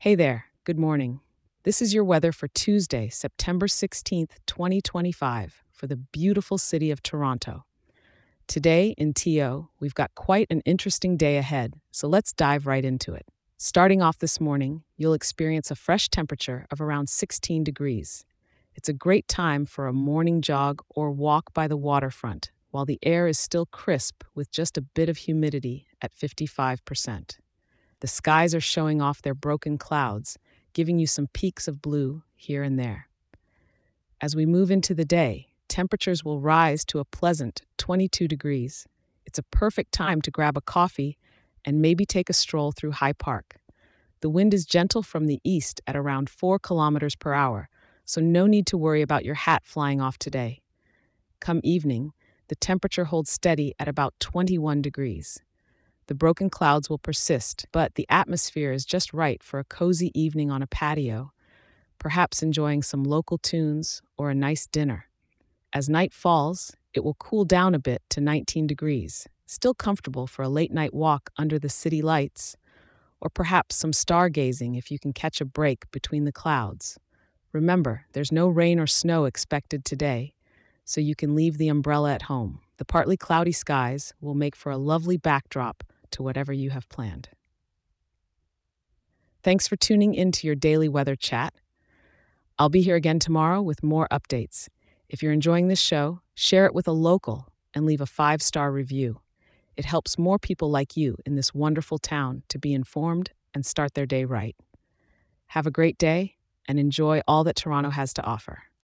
Hey there, good morning. This is your weather for Tuesday, September 16th, 2025, for the beautiful city of Toronto. Today in TO, we've got quite an interesting day ahead, so let's dive right into it. Starting off this morning, you'll experience a fresh temperature of around 16 degrees. It's a great time for a morning jog or walk by the waterfront, while the air is still crisp with just a bit of humidity at 55%. The skies are showing off their broken clouds, giving you some peaks of blue here and there. As we move into the day, temperatures will rise to a pleasant 22 degrees. It's a perfect time to grab a coffee and maybe take a stroll through High Park. The wind is gentle from the east at around 4 kilometers per hour, so no need to worry about your hat flying off today. Come evening, the temperature holds steady at about 21 degrees. The broken clouds will persist, but the atmosphere is just right for a cozy evening on a patio, perhaps enjoying some local tunes or a nice dinner. As night falls, it will cool down a bit to 19 degrees, still comfortable for a late night walk under the city lights, or perhaps some stargazing if you can catch a break between the clouds. Remember, there's no rain or snow expected today, so you can leave the umbrella at home. The partly cloudy skies will make for a lovely backdrop to whatever you have planned. Thanks for tuning in to your daily weather chat. I'll be here again tomorrow with more updates. If you're enjoying this show, share it with a local and leave a 5-star review. It helps more people like you in this wonderful town to be informed and start their day right. Have a great day and enjoy all that Toronto has to offer.